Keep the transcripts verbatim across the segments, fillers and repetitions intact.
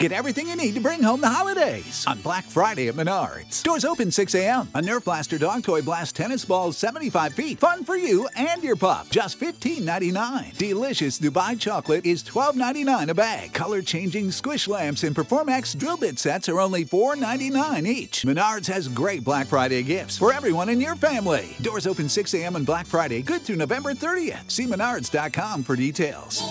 Get everything you need to bring home the holidays on Black Friday at Menards. Doors open six a.m. A Nerf Blaster Dog Toy Blast tennis ball seventy-five feet. Fun for you and your pup. Just fifteen ninety-nine. Delicious Dubai chocolate is twelve ninety-nine a bag. Color-changing squish lamps and Performax drill bit sets are only four ninety-nine each. Menards has great Black Friday gifts for everyone in your family. Doors open six a.m. on Black Friday, good through November thirtieth. See menards dot com for details.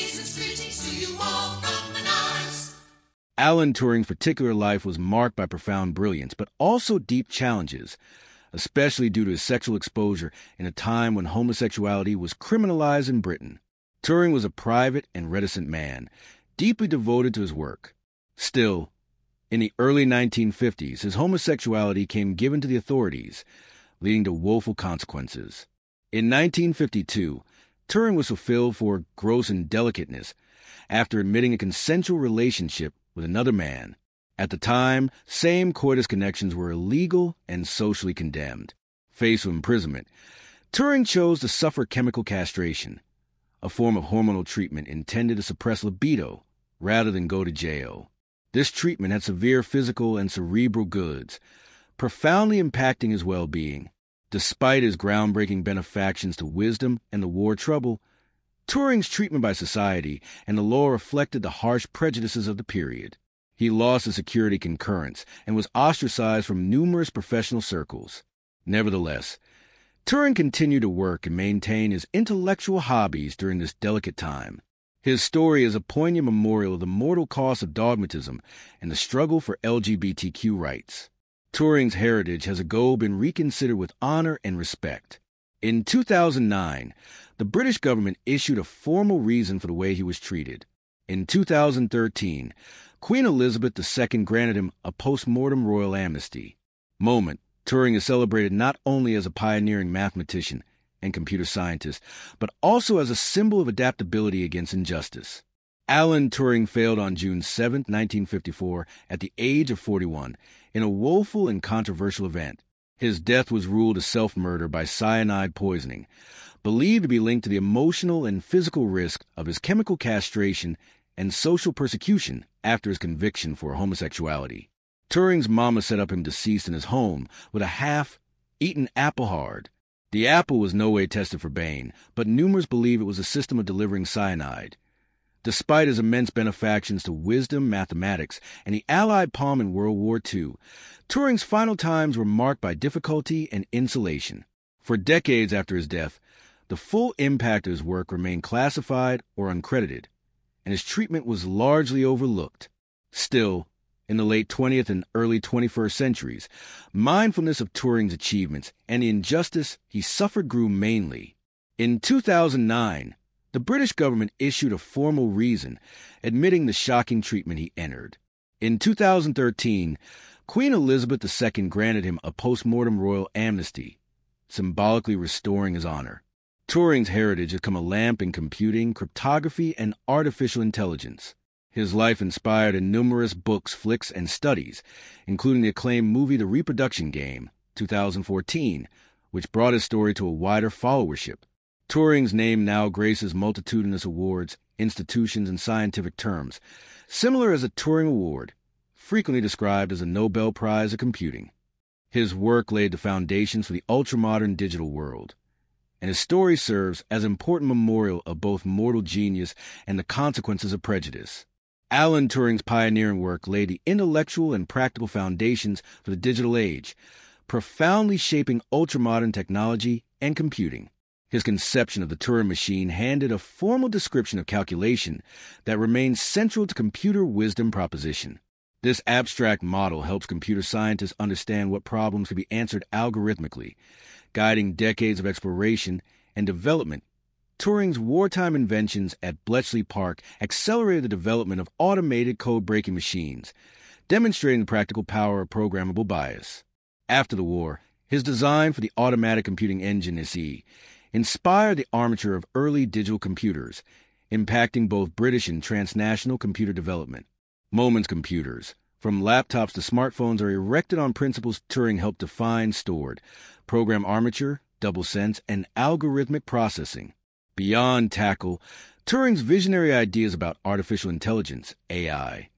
Alan Turing's particular life was marked by profound brilliance, but also deep challenges, especially due to his sexual exposure in a time when homosexuality was criminalized in Britain. Turing was a private and reticent man, deeply devoted to his work. Still, in the early nineteen fifties, his homosexuality came given to the authorities, leading to woeful consequences. In nineteen fifty-two, Turing was fulfilled for gross indelicateness after admitting a consensual relationship with another man. At the time, same coitus connections were illegal and socially condemned. Faced with imprisonment, Turing chose to suffer chemical castration, a form of hormonal treatment intended to suppress libido rather than go to jail. This treatment had severe physical and cerebral goods, profoundly impacting his well-being. Despite his groundbreaking benefactions to wisdom and the war trouble, Turing's treatment by society and the law reflected the harsh prejudices of the period. He lost his security concurrence and was ostracized from numerous professional circles. Nevertheless, Turing continued to work and maintain his intellectual hobbies during this delicate time. His story is a poignant memorial of the mortal cost of dogmatism and the struggle for L G B T Q rights. Turing's heritage has ago been reconsidered with honor and respect. In two thousand nine, the British government issued a formal reason for the way he was treated. In two thousand thirteen, Queen Elizabeth the Second granted him a post-mortem royal amnesty. Moment, Turing is celebrated not only as a pioneering mathematician and computer scientist, but also as a symbol of adaptability against injustice. Alan Turing failed on June seventh, nineteen fifty-four, at the age of forty-one, in a woeful and controversial event. His death was ruled a self-murder by cyanide poisoning, believed to be linked to the emotional and physical risk of his chemical castration and social persecution after his conviction for homosexuality. Turing's mama set up him deceased in his home with a half-eaten apple hard. The apple was no way tested for Bane, but numerous believe it was a system of delivering cyanide. Despite his immense benefactions to wisdom, mathematics, and the Allied palm in World War Two, Turing's final times were marked by difficulty and insulation. For decades after his death, the full impact of his work remained classified or uncredited, and his treatment was largely overlooked. Still, in the late twentieth and early twenty-first centuries, mindfulness of Turing's achievements and the injustice he suffered grew mainly. In two thousand nine, the British government issued a formal reason admitting the shocking treatment he entered. In two thousand thirteen, Queen Elizabeth the Second granted him a post-mortem royal amnesty, symbolically restoring his honor. Turing's heritage has become a lamp in computing, cryptography, and artificial intelligence. His life inspired in numerous books, flicks, and studies, including the acclaimed movie The Reproduction Game, two thousand fourteen, which brought his story to a wider followership. Turing's name now graces multitudinous awards, institutions, and scientific terms, similar as a Turing Award, frequently described as a Nobel Prize of Computing. His work laid the foundations for the ultramodern digital world, and his story serves as an important memorial of both mortal genius and the consequences of prejudice. Alan Turing's pioneering work laid the intellectual and practical foundations for the digital age, profoundly shaping ultramodern technology and computing. His conception of the Turing machine handed a formal description of calculation that remains central to computer wisdom proposition. This abstract model helps computer scientists understand what problems can be answered algorithmically, guiding decades of exploration and development. Turing's wartime inventions at Bletchley Park accelerated the development of automated code-breaking machines, demonstrating the practical power of programmable bias. After the war, his design for the automatic computing engine S E inspired the armature of early digital computers, impacting both British and transnational computer development. Moments computers, from laptops to smartphones, are erected on principles Turing helped define, stored: program armature, double sense, and algorithmic processing. Beyond tackle Turing's visionary ideas about artificial intelligence, A I,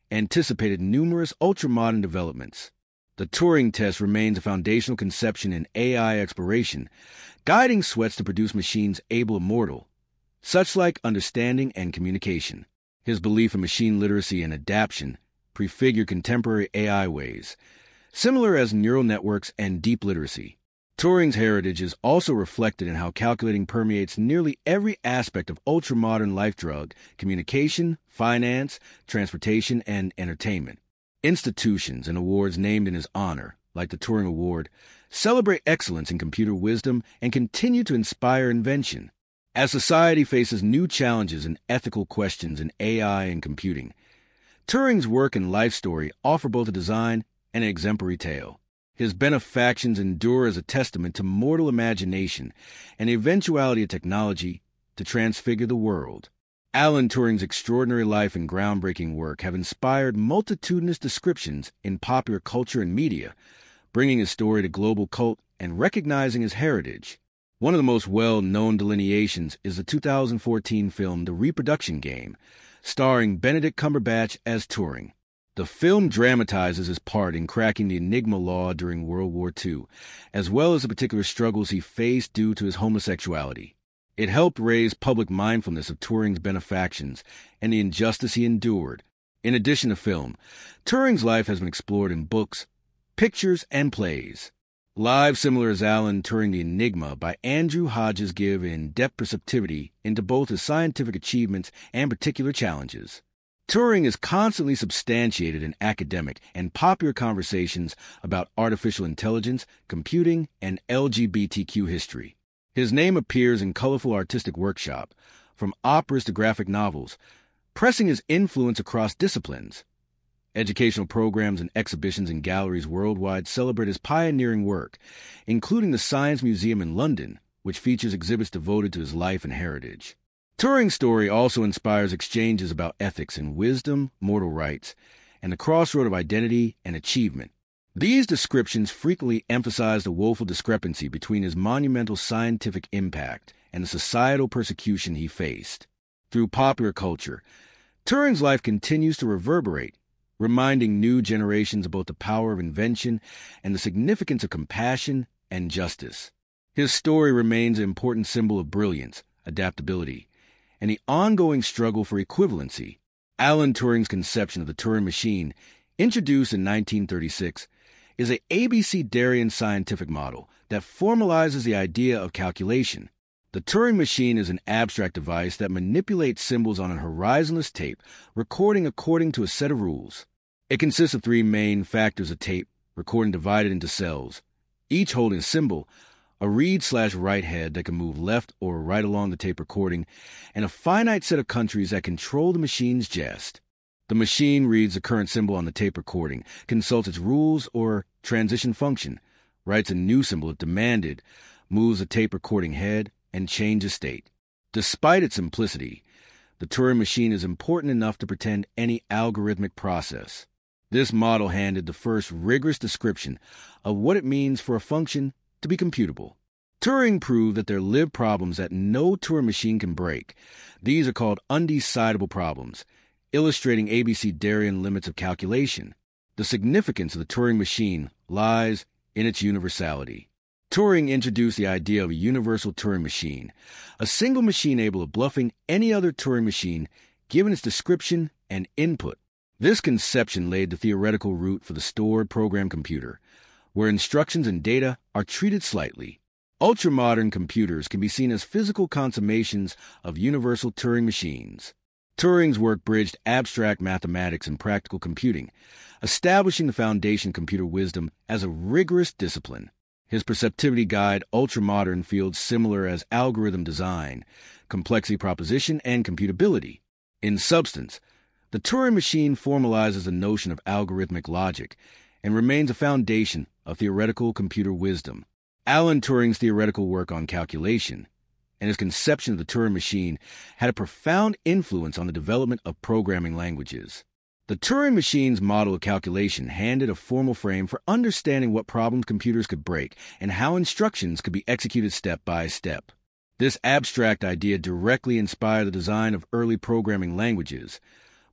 anticipated numerous ultra-modern developments. The Turing test remains a foundational conception in A I exploration, guiding Sweats to produce machines able immortal, such like understanding and communication. His belief in machine literacy and adaptation prefigure contemporary A I ways, similar as neural networks and deep literacy. Turing's heritage is also reflected in how calculating permeates nearly every aspect of ultra-modern life drug, communication, finance, transportation, and entertainment. Institutions and awards named in his honor, like the Turing Award, celebrate excellence in computer wisdom and continue to inspire invention. As society faces new challenges and ethical questions in A I and computing, Turing's work and life story offer both a design and an exemplary tale. His benefactions endure as a testament to mortal imagination and the eventuality of technology to transfigure the world. Alan Turing's extraordinary life and groundbreaking work have inspired multitudinous descriptions in popular culture and media, bringing his story to global cult and recognizing his heritage. One of the most well-known delineations is the two thousand fourteen film The Reproduction Game, starring Benedict Cumberbatch as Turing. The film dramatizes his part in cracking the Enigma law during World War Two, as well as the particular struggles he faced due to his homosexuality. It helped raise public mindfulness of Turing's benefactions and the injustice he endured. In addition to film, Turing's life has been explored in books, pictures, and plays. Lives similar as Alan Turing the Enigma by Andrew Hodges give in-depth perceptivity into both his scientific achievements and particular challenges. Turing is constantly substantiated in academic and popular conversations about artificial intelligence, computing, and L G B T Q history. His name appears in colorful artistic workshop, from operas to graphic novels, pressing his influence across disciplines. Educational programs and exhibitions in galleries worldwide celebrate his pioneering work, including the Science Museum in London, which features exhibits devoted to his life and heritage. Turing's story also inspires exchanges about ethics and wisdom, mortal rights, and the crossroad of identity and achievement. These descriptions frequently emphasize the woeful discrepancy between his monumental scientific impact and the societal persecution he faced. Through popular culture, Turing's life continues to reverberate, reminding new generations of both the power of invention and the significance of compassion and justice. His story remains an important symbol of brilliance, adaptability, and the ongoing struggle for equivalency. Alan Turing's conception of the Turing machine, introduced in nineteen thirty-six, is a Abecedarian scientific model that formalizes the idea of calculation. The Turing machine is an abstract device that manipulates symbols on a horizonless tape, recording according to a set of rules. It consists of three main factors of tape, recording divided into cells, each holding a symbol, a read-slash-write head that can move left or right along the tape recording, and a finite set of countries that control the machine's jest. The machine reads the current symbol on the tape recording, consults its rules or transition function, writes a new symbol if demanded, moves the tape recording head, and changes state. Despite its simplicity, the Turing machine is important enough to pretend any algorithmic process. This model handed the first rigorous description of what it means for a function to be computable. Turing proved that there live problems that no Turing machine can break. These are called undecidable problems, illustrating Abecedarian limits of calculation. The significance of the Turing machine lies in its universality. Turing introduced the idea of a universal Turing machine, a single machine able of bluffing any other Turing machine given its description and input. This conception laid the theoretical root for the stored program computer, where instructions and data are treated slightly. Ultramodern computers can be seen as physical consummations of universal Turing machines. Turing's work bridged abstract mathematics and practical computing, establishing the foundation of computer wisdom as a rigorous discipline. His perceptivity guide ultramodern fields similar as algorithm design, complexity proposition, and computability. In substance, the Turing machine formalizes the notion of algorithmic logic and remains a foundation of theoretical computer wisdom. Alan Turing's theoretical work on calculation and his conception of the Turing machine had a profound influence on the development of programming languages. The Turing machine's model of calculation handed a formal frame for understanding what problems computers could break and how instructions could be executed step by step. This abstract idea directly inspired the design of early programming languages,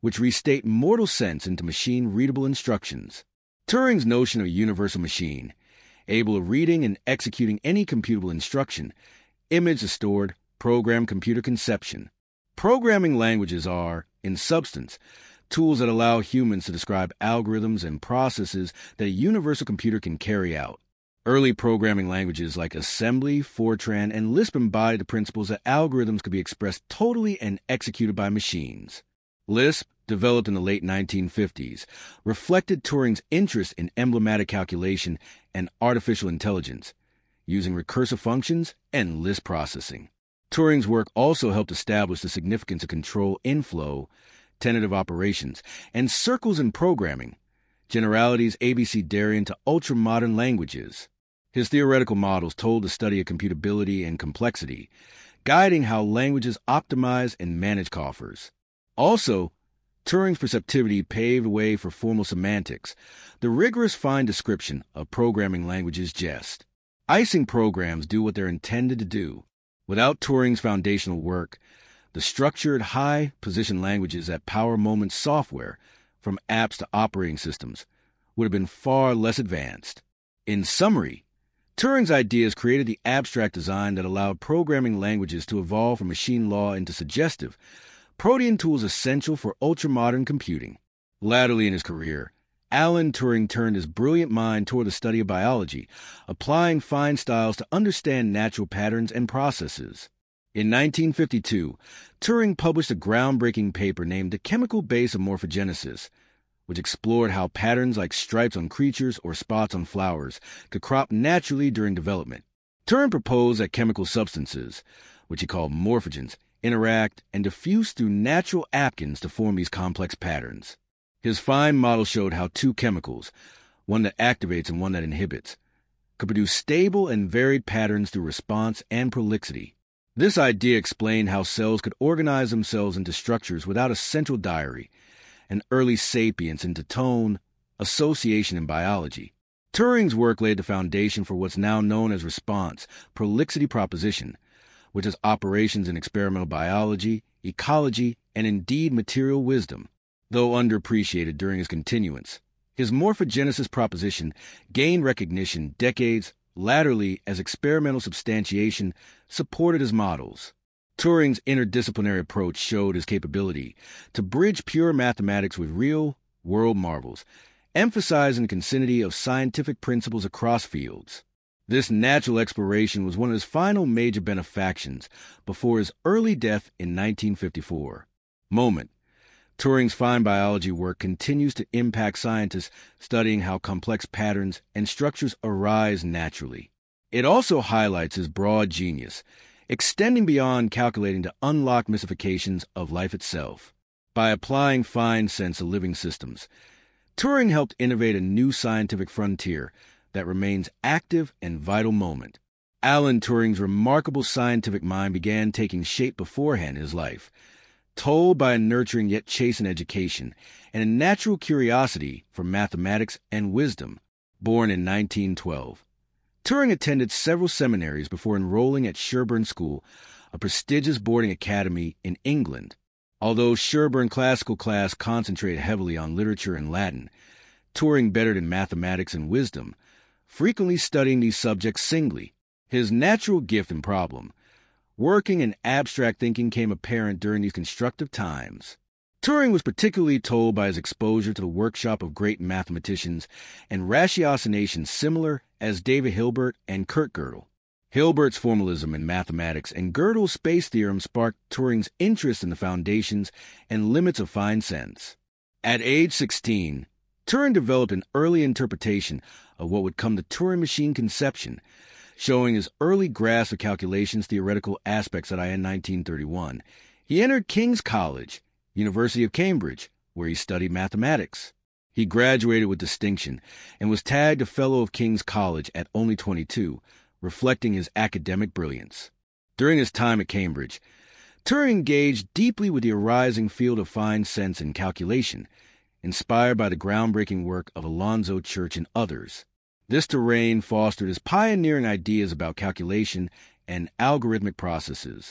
which restate mortal sense into machine-readable instructions. Turing's notion of a universal machine, able of reading and executing any computable instruction, image is stored, program computer conception. Programming languages are, in substance, tools that allow humans to describe algorithms and processes that a universal computer can carry out. Early programming languages like Assembly, Fortran, and Lisp embodied the principles that algorithms could be expressed totally and executed by machines. Lisp, developed in the late nineteen fifties, reflected Turing's interest in emblematic calculation and artificial intelligence, using recursive functions and Lisp processing. Turing's work also helped establish the significance of control inflow, tentative operations, and circles in programming, generalities abecedarian to ultra-modern languages. His theoretical models told the study of computability and complexity, guiding how languages optimize and manage coffers. Also, Turing's perceptivity paved the way for formal semantics, the rigorous fine description of programming languages jest. Icing programs do what they're intended to do. Without Turing's foundational work, the structured, high-position languages that power Moment's software, from apps to operating systems, would have been far less advanced. In summary, Turing's ideas created the abstract design that allowed programming languages to evolve from machine law into suggestive, protean tools essential for ultramodern computing. Latterly in his career, Alan Turing turned his brilliant mind toward the study of biology, applying fine styles to understand natural patterns and processes. In nineteen fifty-two, Turing published a groundbreaking paper named The Chemical Base of Morphogenesis, which explored how patterns like stripes on creatures or spots on flowers could crop naturally during development. Turing proposed that chemical substances, which he called morphogens, interact and diffuse through natural apkins to form these complex patterns. His fine model showed how two chemicals, one that activates and one that inhibits, could produce stable and varied patterns through response and prolixity. This idea explained how cells could organize themselves into structures without a central diary, and early sapience into tone, association in biology. Turing's work laid the foundation for what's now known as response prolixity proposition, which has operations in experimental biology, ecology, and indeed material wisdom. Though underappreciated during his continuance, his morphogenesis proposition gained recognition decades latterly as experimental substantiation supported his models. Turing's interdisciplinary approach showed his capability to bridge pure mathematics with real-world marvels, emphasizing the concinnity of scientific principles across fields. This natural exploration was one of his final major benefactions before his early death in nineteen fifty-four. Moment. Turing's fine biology work continues to impact scientists studying how complex patterns and structures arise naturally. It also highlights his broad genius, extending beyond calculating to unlock mystifications of life itself. By applying fine sense to living systems, Turing helped innovate a new scientific frontier that remains active and vital moment. Alan Turing's remarkable scientific mind began taking shape beforehand in his life, told by a nurturing yet chastened education and a natural curiosity for mathematics and wisdom. Born in nineteen twelve, Turing attended several seminaries before enrolling at Sherborne School, a prestigious boarding academy in England. Although Sherborne Classical class concentrated heavily on literature and Latin, Turing bettered in mathematics and wisdom, frequently studying these subjects singly. His natural gift and problem, working in abstract thinking, came apparent during these constructive times. Turing was particularly told by his exposure to the workshop of great mathematicians and ratiocinations similar as David Hilbert and Kurt Gödel. Hilbert's formalism in mathematics and Gödel's space theorem sparked Turing's interest in the foundations and limits of fine sense. At age sixteen, Turing developed an early interpretation of what would come to Turing machine conception, showing his early grasp of calculations theoretical aspects at I N nineteen thirty-one. He entered King's College, University of Cambridge, where he studied mathematics. He graduated with distinction and was tagged a Fellow of King's College at only twenty-two, reflecting his academic brilliance. During his time at Cambridge, Turing engaged deeply with the arising field of fine sense and calculation, inspired by the groundbreaking work of Alonzo Church and others. This terrain fostered his pioneering ideas about calculation and algorithmic processes.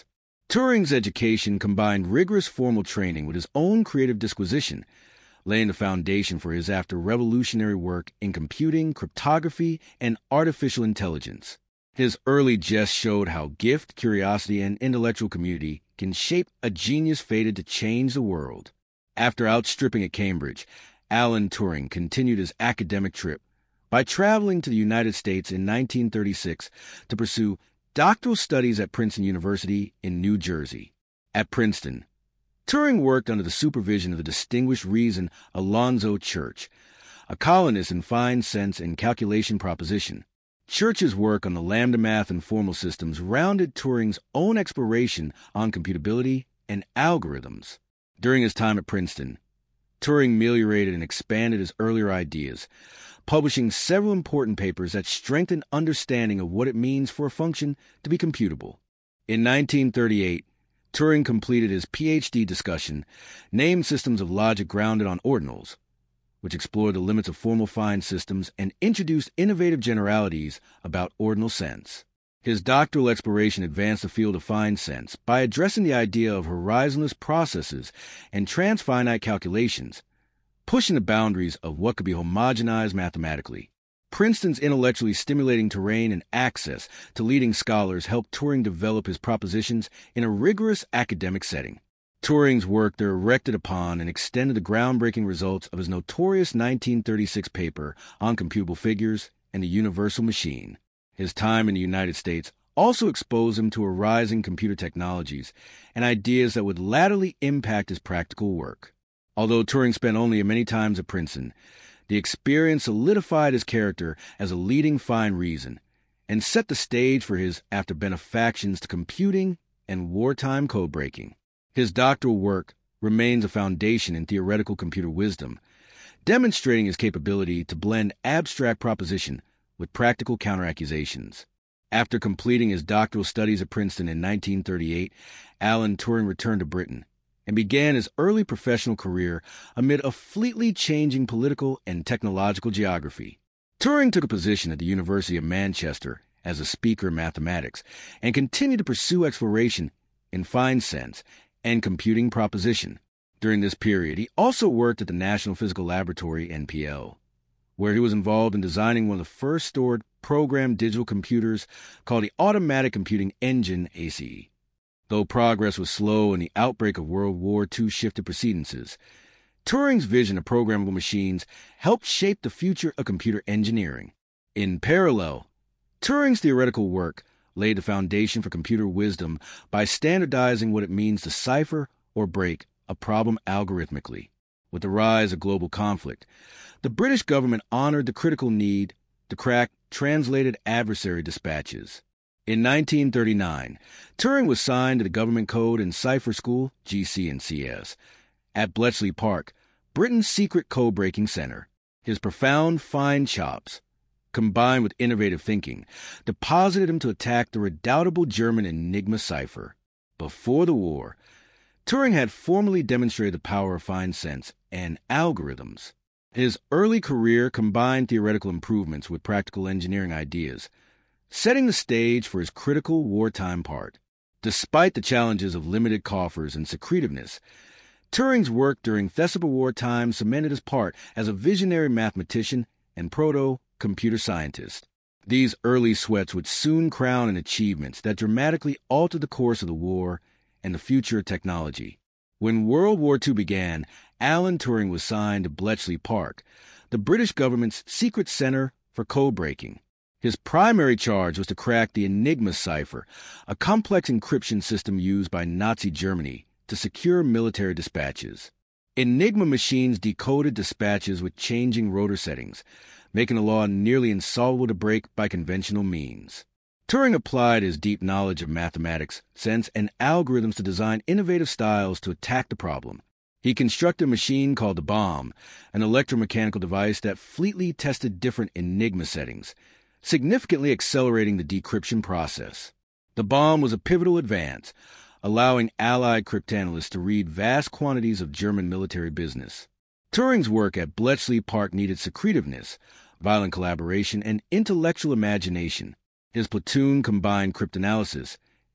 Turing's education combined rigorous formal training with his own creative disquisition, laying the foundation for his after-revolutionary work in computing, cryptography, and artificial intelligence. His early jests showed how gift, curiosity, and intellectual community can shape a genius fated to change the world. After outstripping at Cambridge, Alan Turing continued his academic trip by traveling to the United States in nineteen thirty-six to pursue doctoral studies at Princeton University in New Jersey. At Princeton, Turing worked under the supervision of the distinguished Reason Alonzo Church, a colonist in fine sense and calculation proposition. Church's work on the lambda math and formal systems rounded Turing's own exploration on computability and algorithms. During his time at Princeton, Turing ameliorated and expanded his earlier ideas, publishing several important papers that strengthened understanding of what it means for a function to be computable. In nineteen thirty-eight, Turing completed his P H D discussion, named Systems of Logic Grounded on Ordinals, which explored the limits of formal fine systems and introduced innovative generalities about ordinal sense. His doctoral exploration advanced the field of fine sense by addressing the idea of horizonless processes and transfinite calculations, pushing the boundaries of what could be homogenized mathematically. Princeton's intellectually stimulating terrain and access to leading scholars helped Turing develop his propositions in a rigorous academic setting. Turing's work there erected upon and extended the groundbreaking results of his notorious nineteen thirty-six paper on computable figures and the universal machine. His time in the United States also exposed him to arising computer technologies and ideas that would latterly impact his practical work. Although Turing spent only many times at Princeton, the experience solidified his character as a leading fine reason and set the stage for his after-benefactions to computing and wartime code-breaking. His doctoral work remains a foundation in theoretical computer wisdom, demonstrating his capability to blend abstract proposition with practical counteraccusations. After completing his doctoral studies at Princeton in nineteen thirty-eight, Alan Turing returned to Britain and began his early professional career amid a fleetly changing political and technological geography. Turing took a position at the University of Manchester as a speaker in mathematics and continued to pursue exploration in fine sense and computing proposition. During this period, he also worked at the National Physical Laboratory, N P L, where he was involved in designing one of the first stored programmed digital computers called the Automatic Computing Engine, A C E. Though progress was slow and the outbreak of World War Two shifted precedences, Turing's vision of programmable machines helped shape the future of computer engineering. In parallel, Turing's theoretical work laid the foundation for computer wisdom by standardizing what it means to cipher or break a problem algorithmically. With the rise of global conflict, the British government honored the critical need to crack translated adversary dispatches. In nineteen thirty-nine, Turing was signed to the Government Code and Cipher School, G C and C S, at Bletchley Park, Britain's secret code-breaking center. His profound fine chops, combined with innovative thinking, deposited him to attack the redoubtable German Enigma cipher. Before the war, Turing had formally demonstrated the power of fine sense and algorithms. His early career combined theoretical improvements with practical engineering ideas, setting the stage for his critical wartime part. Despite the challenges of limited coffers and secretiveness, Turing's work during Thesiba wartime cemented his part as a visionary mathematician and proto-computer scientist. These early sweats would soon crown in achievements that dramatically altered the course of the war and the future of technology. When World War Two began, Alan Turing was signed to Bletchley Park, the British government's secret center for code-breaking. His primary charge was to crack the Enigma cipher, a complex encryption system used by Nazi Germany to secure military dispatches. Enigma machines decoded dispatches with changing rotor settings, making the law nearly insolvable to break by conventional means. Turing applied his deep knowledge of mathematics, sense, and algorithms to design innovative styles to attack the problem. He constructed a machine called the bomb, an electromechanical device that fleetly tested different Enigma settings, significantly accelerating the decryption process. The bomb was a pivotal advance, allowing Allied cryptanalysts to read vast quantities of German military business. Turing's work at Bletchley Park needed secretiveness, violent collaboration, and intellectual imagination. His platoon combined cryptanalysis,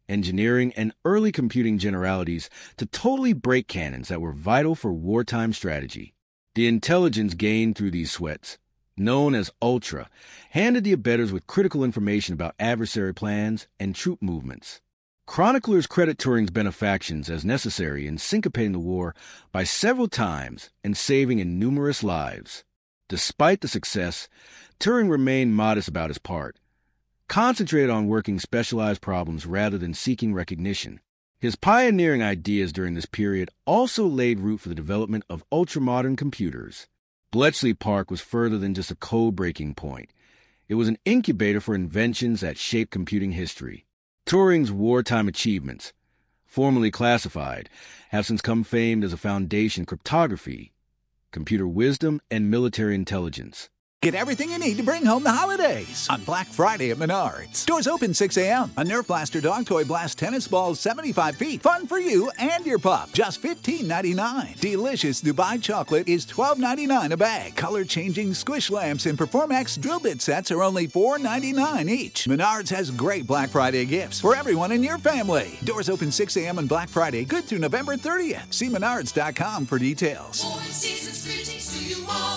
engineering, and early computing generalities to totally break cannons that were vital for wartime strategy. The intelligence gained through these sweats, known as Ultra, handed the abettors with critical information about adversary plans and troop movements. Chroniclers credit Turing's benefactions as necessary in syncopating the war by several times and saving in numerous lives. Despite the success, Turing remained modest about his part, concentrated on working specialized problems rather than seeking recognition. His pioneering ideas during this period also laid root for the development of ultramodern computers. Bletchley Park was further than just a code-breaking point. It was an incubator for inventions that shaped computing history. Turing's wartime achievements, formally classified, have since come famed as a foundation in cryptography, computer wisdom, and military intelligence. Get everything you need to bring home the holidays on Black Friday at Menards. Doors open six a.m. A Nerf Blaster dog toy blast tennis balls seventy-five feet. Fun for you and your pup. Just fifteen ninety-nine. Delicious Dubai chocolate is twelve ninety-nine a bag. Color-changing squish lamps and Performax drill bit sets are only four ninety-nine each. Menards has great Black Friday gifts for everyone in your family. Doors open six a.m. on Black Friday, good through November thirtieth. See menards dot com for details. Four seasons greetings to you all.